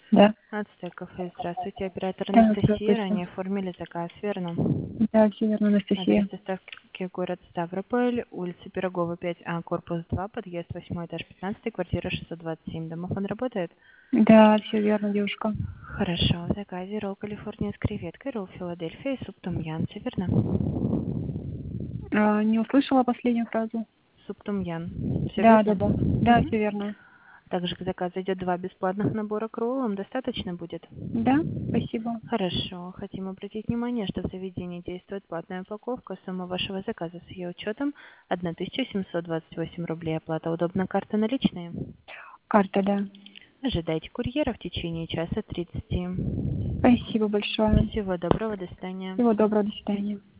Да. Ацтек кафе. Здравствуйте, оператор Да, Анастасия. здравствуйте. Ранее оформили заказ, верно? Да, все верно, Адрес Анастасия. доставки город Ставрополь, улица Пирогова, 5А, корпус 2, подъезд 8, этаж 15, квартира 627. Домофон работает? Да, все верно, девушка. Хорошо. В заказе ролл Калифорния с креветкой, ролл Филадельфия и суп том-ям, все верно? Не услышала последнюю фразу. Суп том-ям, все Да, верно? да, да. Да, Мгм. все верно. Также к заказу идет 2 бесплатных набора к роллам. Достаточно будет? Да, спасибо. Хорошо. Хотим обратить внимание, что в заведении действует платная упаковка. Сумма вашего заказа с ее учетом 1728 рублей. Оплата удобна, карта наличные. Карта, да. Ожидайте курьера в течение часа 30. Спасибо большое. Всего доброго, до свидания. Всего доброго, до свидания.